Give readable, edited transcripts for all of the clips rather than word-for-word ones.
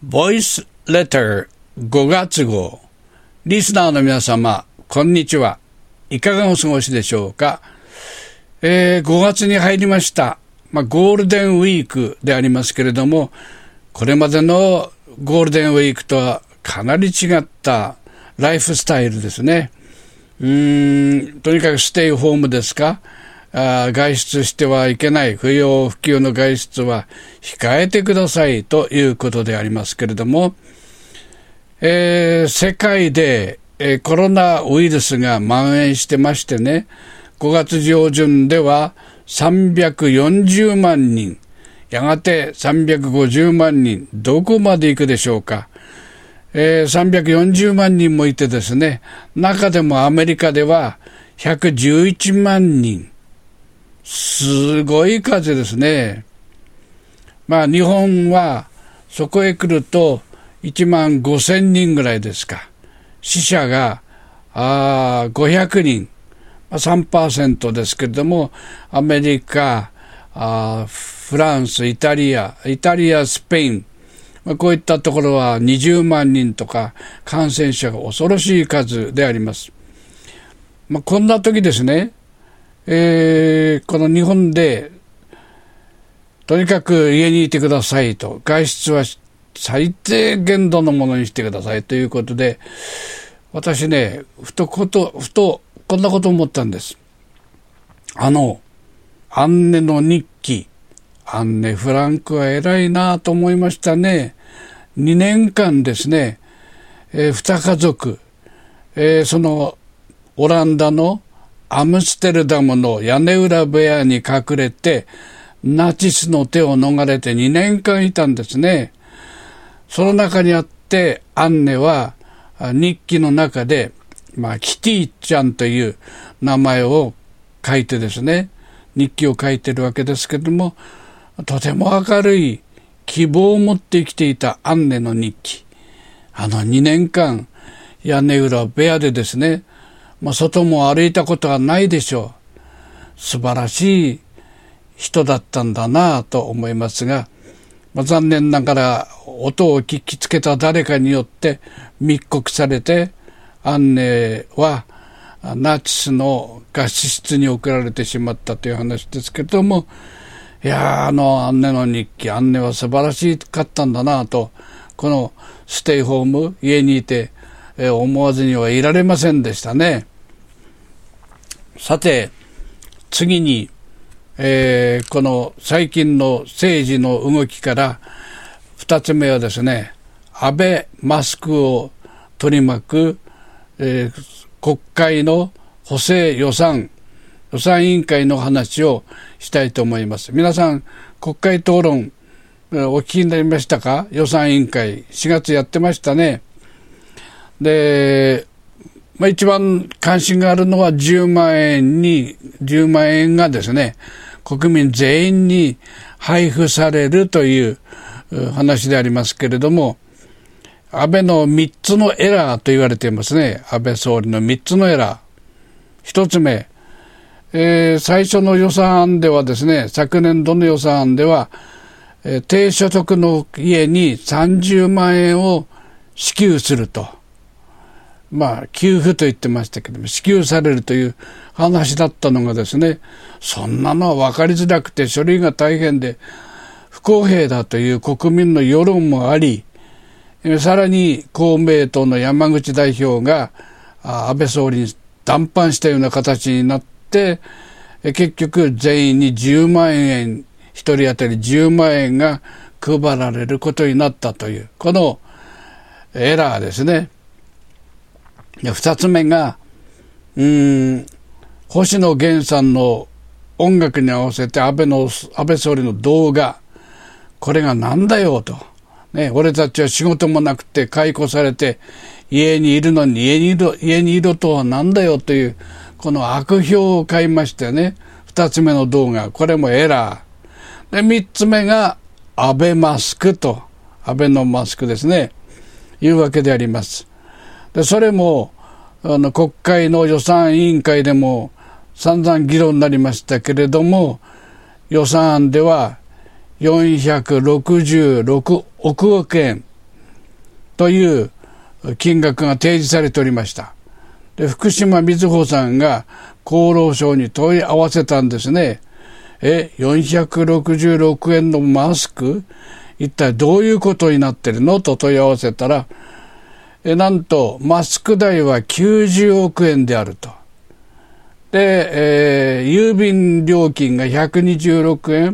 ボイスレター5月号。リスナーの皆様、こんにちは。いかがお過ごしでしょうか。5月に入りました。ゴールデンウィークでありますけれども、これまでのゴールデンウィークとはかなり違ったライフスタイルですね。とにかくステイホームですか。外出してはいけない、不要不急の外出は控えてくださいということでありますけれども、世界で、コロナウイルスが蔓延してましてね、5月上旬では340万人、やがて350万人、どこまで行くでしょうか。340万人もいてですね、中でもアメリカでは111万人、すごい数ですね。日本はそこへ来ると1万5,000人ぐらいですか。死者が500人、3% ですけれども、アメリカ、フランス、イタリア、スペイン、こういったところは20万人とか感染者が恐ろしい数であります。こんな時ですね、この日本でとにかく家にいてくださいと、外出は最低限度のものにしてくださいということで、私ね、ふとこんなこと思ったんです。アンネの日記、アンネ・フランクは偉いなと思いましたね。2年間ですね、2家族、そのオランダのアムステルダムの屋根裏部屋に隠れてナチスの手を逃れて2年間いたんですね。その中にあってアンネは日記の中で、キティちゃんという名前を書いてですね、日記を書いてるわけですけれども、とても明るい希望を持って生きていたアンネの日記。2年間屋根裏部屋でですね、外も歩いたことはないでしょう。素晴らしい人だったんだなと思いますが、残念ながら音を聞きつけた誰かによって密告されて、アンネはナチスのガス室に送られてしまったという話ですけれども、いやアンネの日記、アンネは素晴らしかったんだなと、このステイホーム、家にいて思わずにはいられませんでしたね。さて、次に、この最近の政治の動きから2つ目はですね、安倍マスクを取り巻く、国会の補正予算委員会の話をしたいと思います。皆さん、国会討論お聞きになりましたか？予算委員会4月やってましたね。で、一番関心があるのは10万円がですね、国民全員に配布されるという話でありますけれども、安倍の3つのエラーと言われていますね。安倍総理の3つのエラー。1つ目、最初の予算案ではですね、昨年度の予算案では、低所得の家に30万円を支給すると。給付と言ってましたけども、支給されるという話だったのがですね、そんなのは分かりづらくて処理が大変で不公平だという国民の世論もあり、さらに公明党の山口代表が安倍総理に談判したような形になって、結局全員に10万円、一人当たり10万円が配られることになったという、このエラーですね。二つ目が、星野源さんの音楽に合わせて安倍総理の動画、これがなんだよと。俺たちは仕事もなくて解雇されて家にいるのに家にいるとはなんだよという、この悪評を買いましてね。二つ目の動画、これもエラー。で、三つ目が安倍マスクと、安倍のマスクですね。いうわけであります。で、それも国会の予算委員会でも散々議論になりましたけれども、予算案では466億円という金額が提示されておりました。で、福島みずほさんが厚労省に問い合わせたんですね。466円のマスク、一体どういうことになってるのと問い合わせたら、なんとマスク代は90億円であると。で、郵便料金が126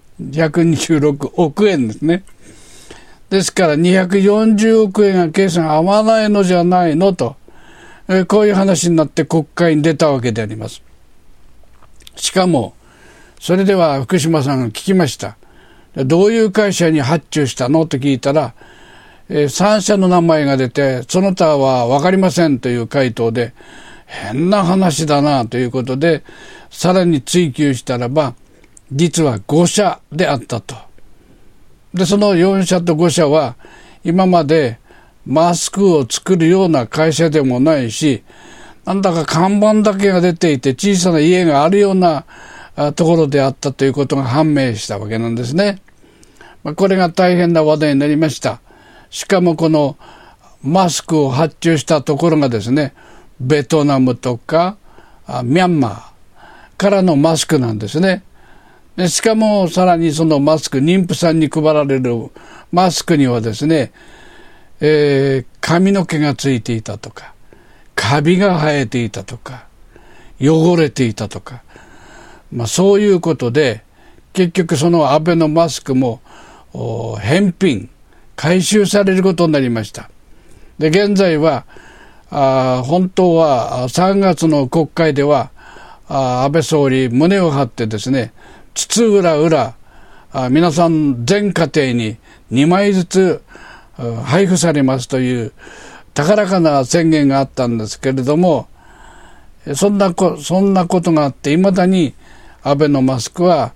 億円ですね。ですから240億円が計算合わないのじゃないのと、こういう話になって国会に出たわけであります。しかも、それでは福島さんが聞きました。どういう会社に発注したのと聞いたら、3社の名前が出て、その他は分かりませんという回答で、変な話だなということで、さらに追及したらば、実は5社であったと。で、その4社と5社は、今までマスクを作るような会社でもないし、なんだか看板だけが出ていて小さな家があるようなところであったということが判明したわけなんですね。これが大変な話題になりました。しかもこのマスクを発注したところがですね、ベトナムとかミャンマーからのマスクなんですね。しかもさらにそのマスク、妊婦さんに配られるマスクにはですね、髪の毛がついていたとか、カビが生えていたとか、汚れていたとか、そういうことで、結局その安倍のマスクも返品、回収されることになりました。で、現在は、本当は3月の国会では、安倍総理胸を張ってですね、津々浦々、皆さん全家庭に2枚ずつ配布されますという高らかな宣言があったんですけれども、そんなことがあって未だに安倍のマスクは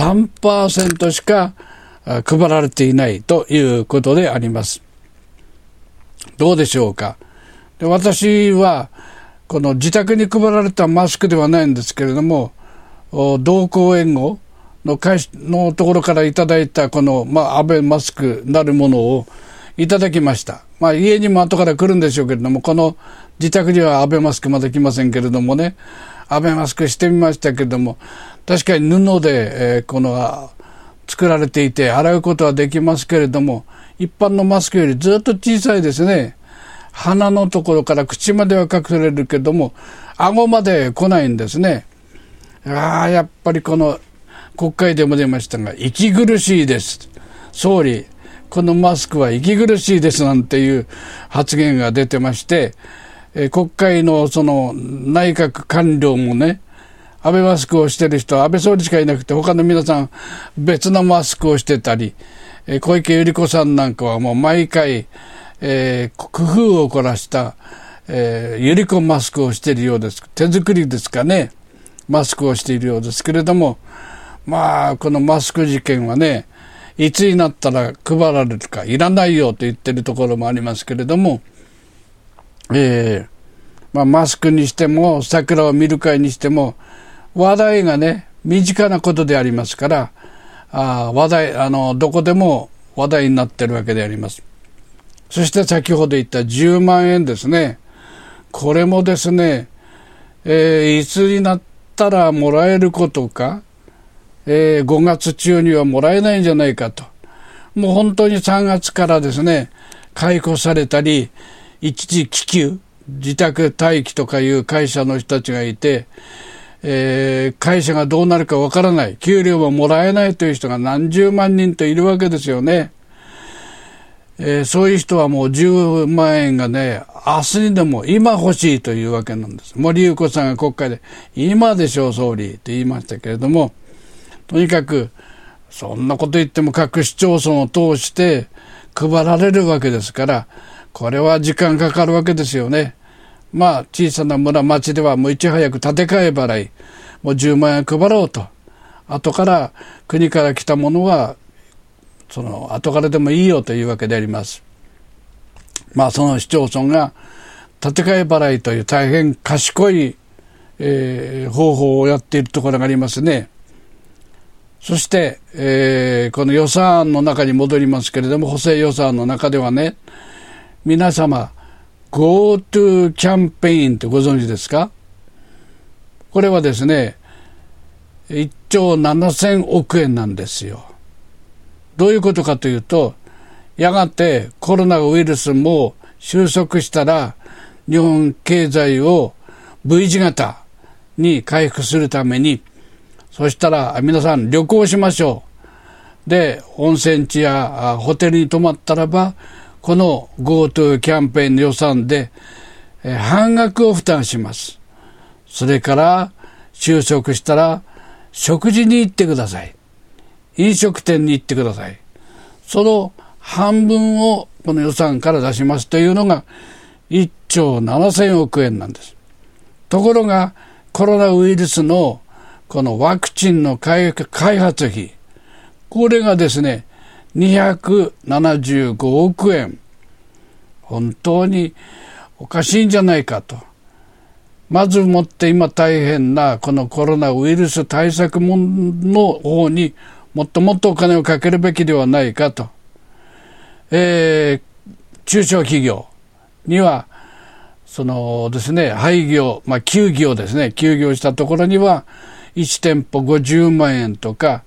3% しか配られていないということであります。どうでしょうか。で、私はこの自宅に配られたマスクではないんですけれども、同行援護のところからいただいたこの、安倍マスクなるものをいただきました。家にも後から来るんでしょうけれども、この自宅には安倍マスクまだ来ませんけれどもね、安倍マスクしてみましたけれども、確かに布で、この作られていて洗うことはできますけれども、一般のマスクよりずっと小さいですね。鼻のところから口までは隠れるけども、顎まで来ないんですね。やっぱりこの国会でも出ましたが、息苦しいです。総理、このマスクは息苦しいですなんていう発言が出てまして、国会のその内閣官僚もね、安倍マスクをしてる人は安倍総理しかいなくて、他の皆さん別のマスクをしてたり、小池百合子さんなんかはもう毎回、工夫を凝らした、百合子マスクをしているようです。手作りですかね、マスクをしているようですけれども、このマスク事件はね、いつになったら配られるか、いらないよと言ってるところもありますけれども、マスクにしても桜を見る会にしても話題がね、身近なことでありますから、どこでも話題になってるわけであります。そして先ほど言った10万円ですね。これもですね、いつになったらもらえることか、5月中にはもらえないんじゃないかと。もう本当に3月からですね、解雇されたり、一時帰休、自宅待機とかいう会社の人たちがいて、会社がどうなるかわからない、給料ももらえないという人が何十万人といるわけですよね。そういう人はもう10万円がね、明日にでも今欲しいというわけなんです。森裕子さんが国会で今でしょう総理と言いましたけれども、とにかくそんなこと言っても各市町村を通して配られるわけですから、これは時間かかるわけですよね。小さな村町ではもういち早く建て替え払い、もう10万円配ろうと。後から国から来たものはその後からでもいいよというわけであります。その市町村が建て替え払いという大変賢い、方法をやっているところがありますね。そして、この予算案の中に戻りますけれども、補正予算の中ではね、 皆様 GoTo キャンペーンってご存知ですか？これはですね、1兆7000億円なんですよ。どういうことかというと、やがてコロナウイルスも収束したら、日本経済を V 字型に回復するために、そしたら皆さん旅行しましょう。で、温泉地やホテルに泊まったらば、この GoTo キャンペーンの予算で半額を負担します。それから収束したら食事に行ってください。飲食店に行ってください。その半分をこの予算から出しますというのが1兆7000億円なんです。ところがコロナウイルスのこのワクチンの開発費、これがですね、275億円。本当におかしいんじゃないかと。まずもって今大変なこのコロナウイルス対策の方にもっともっとお金をかけるべきではないかと。中小企業にはそのですね、廃業、休業ですね、休業したところには1店舗50万円とか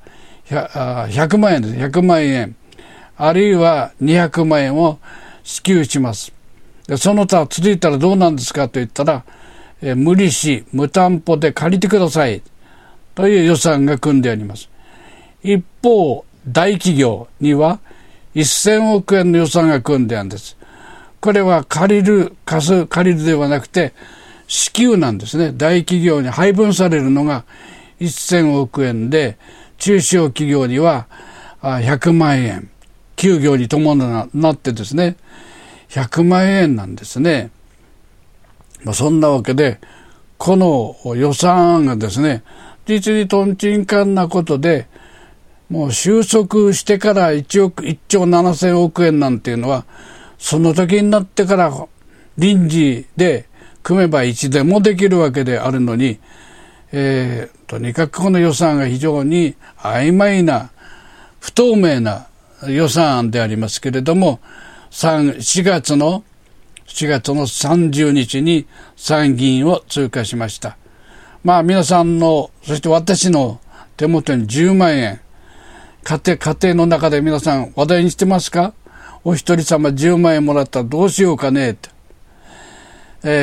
100万円です。100万円あるいは200万円を支給します。でその他続いたらどうなんですかと言ったら、無利子無担保で借りてくださいという予算が組んであります。一方大企業には1000億円の予算が組んであるんです。これは借りるではなくて支給なんですね。大企業に配分されるのが1000億円で、中小企業には100万円、休業に伴ってですね、100万円なんですね。そんなわけで、この予算案がですね、実にとんちんかんなことで、もう収束してから1兆7000億円なんていうのは、その時になってから臨時で組めばいつでもできるわけであるのに、とにかくこの予算が非常に曖昧な不透明な予算案でありますけれども、4月の30日に参議院を通過しました。皆さんの、そして私の手元に10万円、家庭の中で皆さん話題にしてますか？お一人様10万円もらったらどうしようかねって。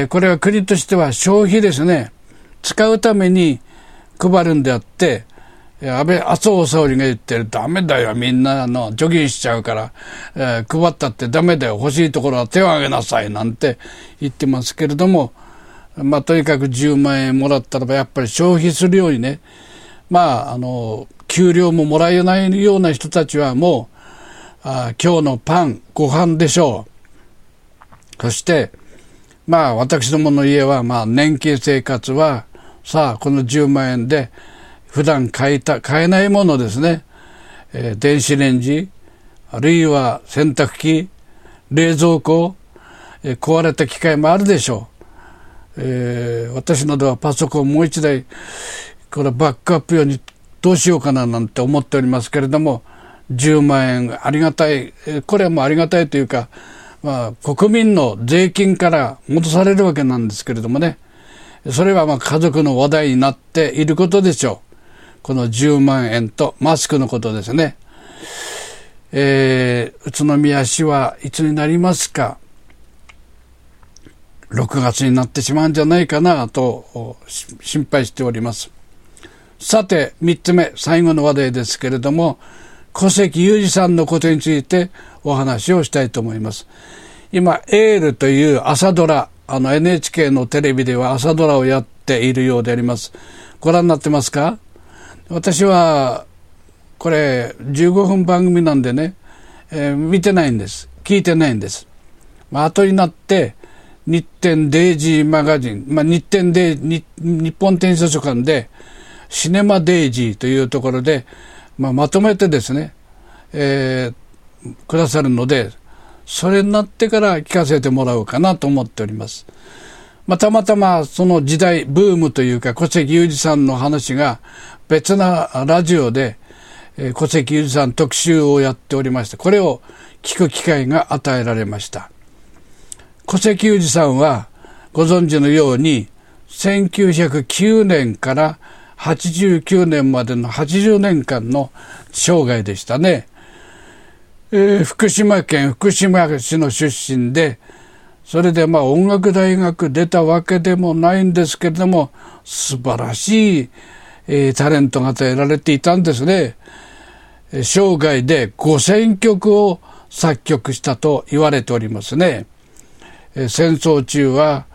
これは国としては消費ですね。使うために配るんであって、麻生総理が言ってる、ダメだよ、みんな除菌しちゃうから、配ったってダメだよ、欲しいところは手を挙げなさいなんて言ってますけれども、とにかく10万円もらったらばやっぱり消費するようにね、給料ももらえないような人たちはもう、今日のパン、ご飯でしょう。そして、私どもの家は、年金生活は、さあ、この10万円で、普段買えないものですね。電子レンジ、あるいは洗濯機、冷蔵庫、壊れた機械もあるでしょう。私のではパソコンもう一台、これバックアップ用にどうしようかななんて思っておりますけれども、10万円ありがたい、これはもうありがたいというか、国民の税金から戻されるわけなんですけれどもね、それは家族の話題になっていることでしょう。この10万円とマスクのことですね。宇都宮市はいつになりますか、6月になってしまうんじゃないかなと心配しております。さて3つ目、最後の話題ですけれども、小関裕二さんのことについてお話をしたいと思います。今エールという朝ドラ、NHK のテレビでは朝ドラをやっているようであります。ご覧になってますか？私はこれ15分番組なんでね、見てないんです。聞いてないんです。後になって日天デイジーマガジン、日本天図書館でシネマデイジーというところで、まとめてですね、くださるので、それになってから聞かせてもらおうかなと思っております。たまたまその時代ブームというか、小関裕二さんの話が別なラジオで、小関裕二さん特集をやっておりまして、これを聞く機会が与えられました。 小関裕二さんはご存知のように1909年から89年までの80年間の生涯でしたね。福島県福島市の出身で、それで音楽大学出たわけでもないんですけれども、素晴らしい、タレントが得られていたんですね。生涯で5000曲を作曲したと言われておりますね。戦争中は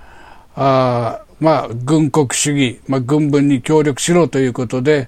軍国主義、軍軍に協力しろということで、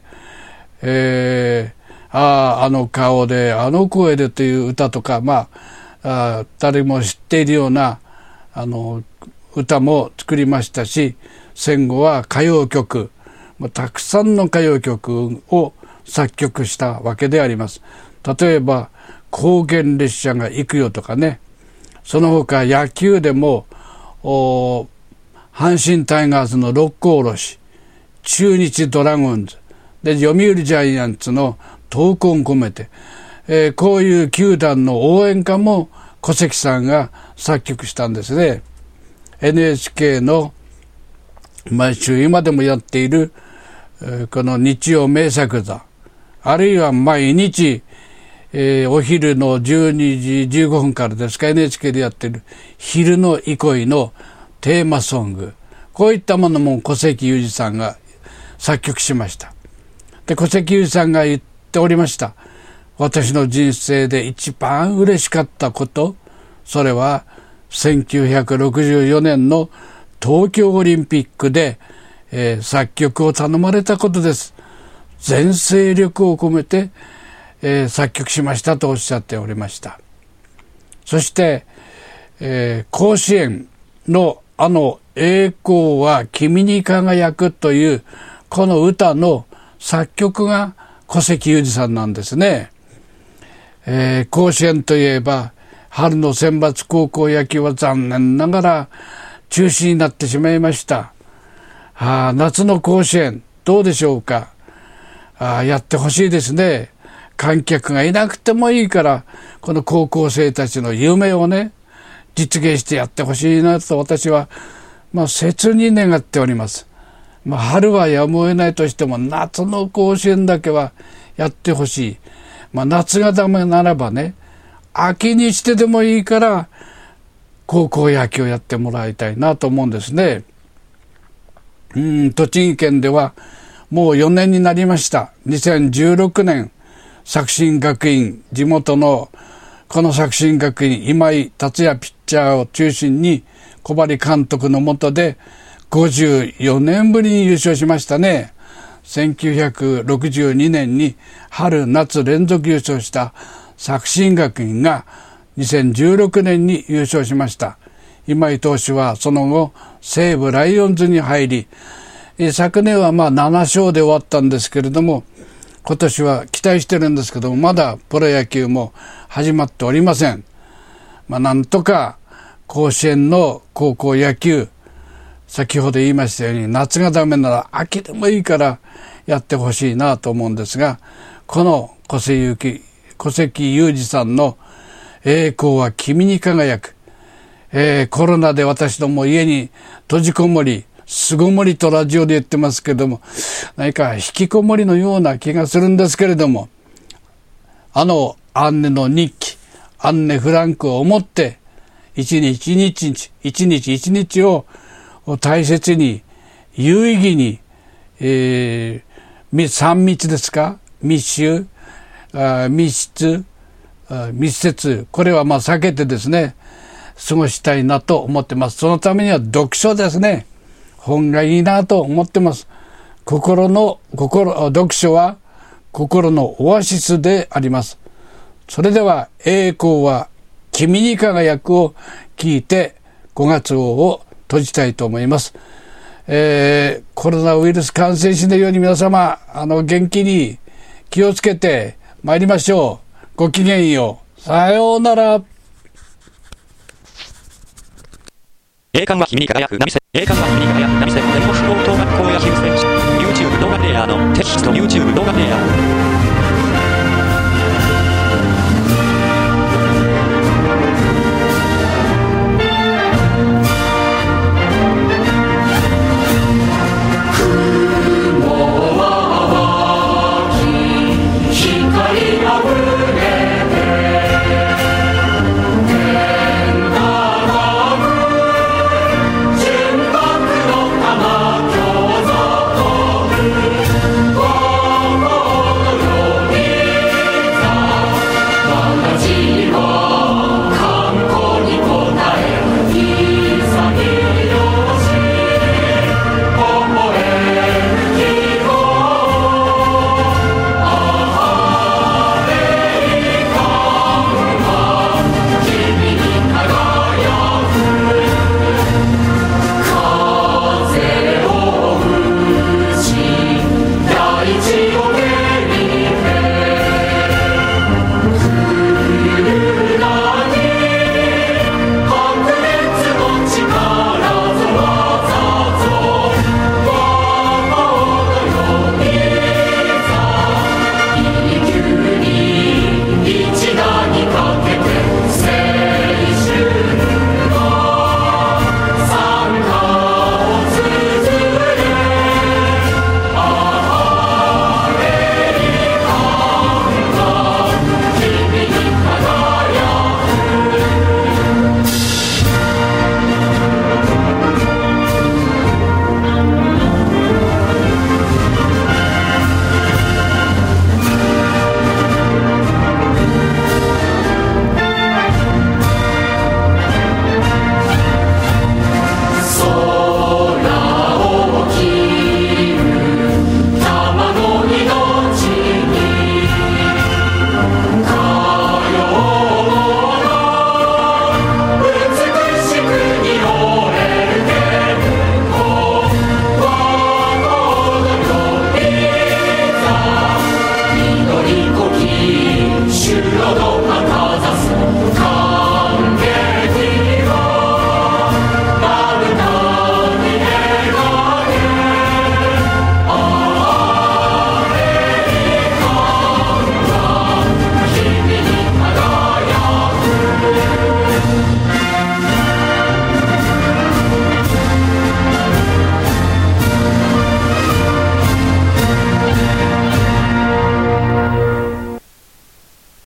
あの顔であの声でという歌とか、誰も知っているような歌も作りましたし、戦後は歌謡曲、たくさんの歌謡曲を作曲したわけであります。例えば高原列車が行くよとかね、その他野球でも阪神タイガースの六甲おろし、中日ドラゴンズで読売ジャイアンツの闘魂込めて、こういう球団の応援歌も小関さんが作曲したんですね。NHK の毎週今でもやっているこの日曜名作座、あるいは毎日、お昼の12時15分からですか、 NHK でやっている昼の憩いのテーマソング、こういったものも小関裕二さんが作曲しました。で、小関裕二さんが言っておりました。私の人生で一番嬉しかったこと、それは1964年の東京オリンピックで、作曲を頼まれたことです。全精力を込めて、作曲しましたとおっしゃっておりました。そして、甲子園の栄光は君に輝くというこの歌の作曲が小関裕二さんなんですね。甲子園といえば春の選抜高校野球は残念ながら中止になってしまいました。夏の甲子園どうでしょうか。やってほしいですね。観客がいなくてもいいからこの高校生たちの夢をね実現してやってほしいなと私は切に願っております。春はやむを得ないとしても夏の甲子園だけはやってほしい。夏がダメならばね、秋にしてでもいいから高校野球をやってもらいたいなと思うんですね。栃木県ではもう4年になりました。2016年作新学院、地元のこの作新学院今井達也ピッチャーを中心に小針監督の下で54年ぶりに優勝しましたね。1962年に春夏連続優勝した作新学院が2016年に優勝しました。今井投手はその後西武ライオンズに入り、昨年は7勝で終わったんですけれども、今年は期待してるんですけども、まだプロ野球も始まっておりません。なんとか甲子園の高校野球、先ほど言いましたように夏がダメなら秋でもいいからやってほしいなと思うんですが、この小関裕二さんの栄光は君に輝く、コロナで私ども家に閉じこもり、巣ごもりとラジオで言ってますけれども、何か引きこもりのような気がするんですけれども、アンネの日記、アンネ・フランクを思って一日一日を大切に有意義に、3密ですか、密集、密室、密接、これは避けてですね過ごしたいなと思ってます。そのためには読書ですね。本がいいなと思ってます。読書は心のオアシスであります。それでは栄光は君に輝くを聞いて5月号を閉じたいと思います。コロナウイルス感染しないように皆様元気に気をつけて参りましょう。ごきげんよう。さようなら。 栄冠は君に輝く波線。栄冠は君に輝く波線。全国高等学校野球選手。YouTube 動画プレイヤーのテキスト YouTube 動画プレイヤー。